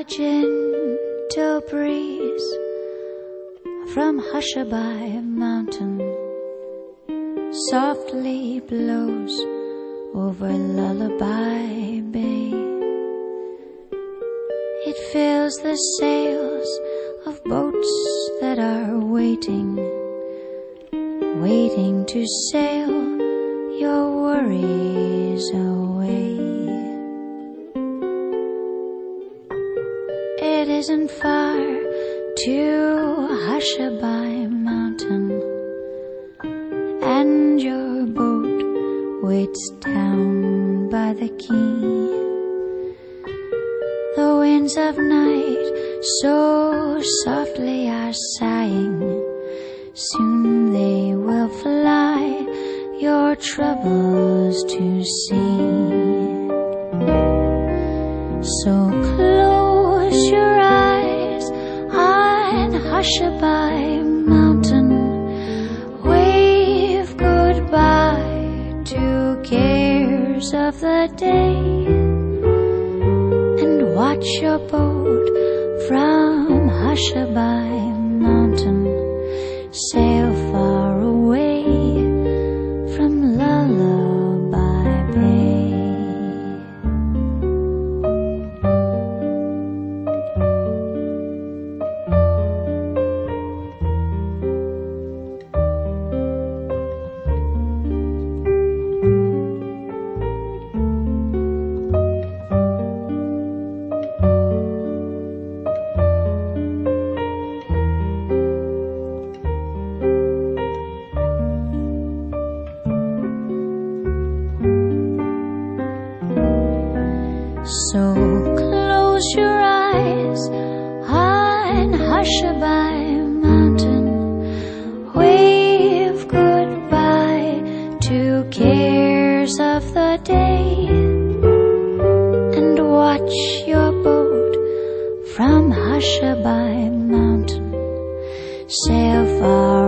A gentle breeze from Hushabye Mountain softly blows over Lullaby Bay. It fills the sails of boats that are waiting to sail your worries away. It isn't far to Hushabye Mountain, and your boat waits down by the quay. The winds of night so softly are sighing, soon they will fly your troubles to sea. So close your eyes on Hushabye Mountain, wave goodbye to cares of the day, and watch your boat from Hushabye Mountain sail far away from Lullaby Bay. So close your eyes on Hushabye Mountain, wave goodbye to cares of the day, and watch your boat from Hushabye Mountain sail far